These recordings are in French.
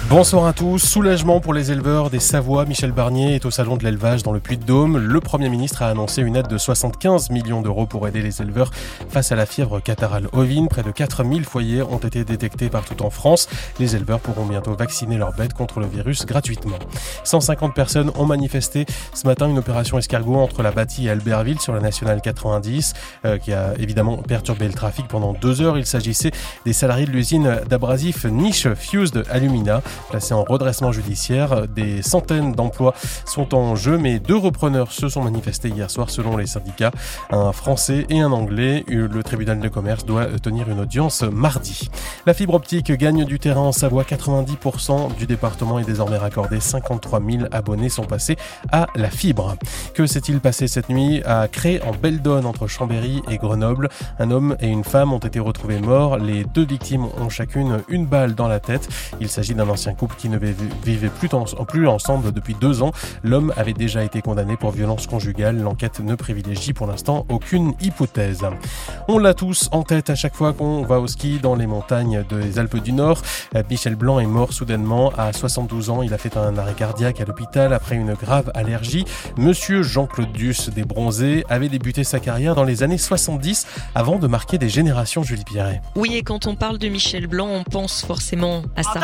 Bonsoir à tous. Soulagement pour les éleveurs des Savoies. Michel Barnier est au salon de l'élevage dans le Puy-de-Dôme. Le Premier ministre a annoncé une aide de 75 millions d'euros pour aider les éleveurs face à la fièvre catarrhale ovine. Près de 4000 foyers ont été détectés partout en France. Les éleveurs pourront bientôt vacciner leurs bêtes contre le virus gratuitement. 150 personnes ont manifesté ce matin une opération escargot entre la Bâtie et Albertville sur la nationale 90 qui a évidemment perturbé le trafic pendant 2 heures. Il s'agissait des salariés de l'usine d'abrasifs Niche Fused Alumina. Placés en redressement judiciaire, des centaines d'emplois sont en jeu, mais 2 repreneurs se sont manifestés hier soir selon les syndicats, un Français et un Anglais. Le tribunal de commerce doit tenir une audience mardi. La fibre optique gagne du terrain en Savoie. 90% du département est désormais raccordé. 53 000 abonnés sont passés à la fibre. Que s'est-il passé cette nuit à Cré, en Belledonne, entre Chambéry et Grenoble? Un homme et une femme ont été retrouvés morts. Les 2 victimes ont chacune une balle dans la tête. Il s'agit d'un ancien couple qui ne vivait plus ensemble depuis 2 ans. L'homme avait déjà été condamné pour violence conjugale. L'enquête ne privilégie pour l'instant aucune hypothèse. On l'a tous en tête à chaque fois qu'on va au ski dans les montagnes des Alpes du Nord. Michel Blanc est mort soudainement à 72 ans. Il a fait un arrêt cardiaque à l'hôpital après une grave allergie. Monsieur Jean-Claude Duss des Bronzés avait débuté sa carrière dans les années 70 avant de marquer des générations, Julie Pierret. Oui, et quand on parle de Michel Blanc, on pense forcément à ça.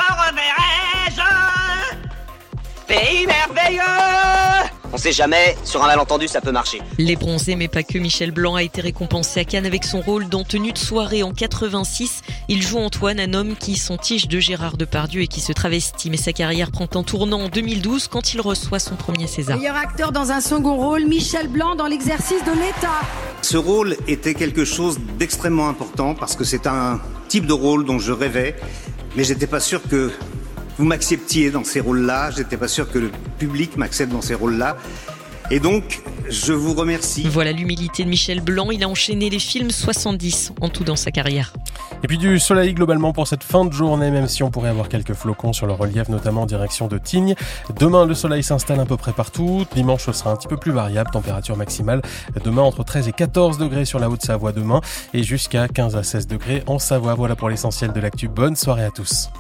Pays merveilleux! On sait jamais, sur un malentendu ça peut marcher. Les Bronzés, mais pas que. Michel Blanc a été récompensé à Cannes avec son rôle dans Tenue de soirée en 86. Il joue Antoine, un homme qui s'entiche de Gérard Depardieu et qui se travestit. Mais sa carrière prend un tournant en 2012 quand il reçoit son premier César. Meilleur acteur dans un second rôle, Michel Blanc dans l'exercice de l'État. Ce rôle était quelque chose d'extrêmement important parce que c'est un type de rôle dont je rêvais, mais j'étais pas sûr que vous m'acceptiez dans ces rôles-là, j'étais pas sûr que le public m'accepte dans ces rôles-là. Et donc, je vous remercie. Voilà l'humilité de Michel Blanc. Il a enchaîné les films, 70 en tout dans sa carrière. Et puis du soleil globalement pour cette fin de journée, même si on pourrait avoir quelques flocons sur le relief, notamment en direction de Tignes. Demain, le soleil s'installe à peu près partout. Dimanche, ce sera un petit peu plus variable. Température maximale demain entre 13 et 14 degrés sur la Haute-Savoie demain et jusqu'à 15 à 16 degrés en Savoie. Voilà pour l'essentiel de l'actu. Bonne soirée à tous.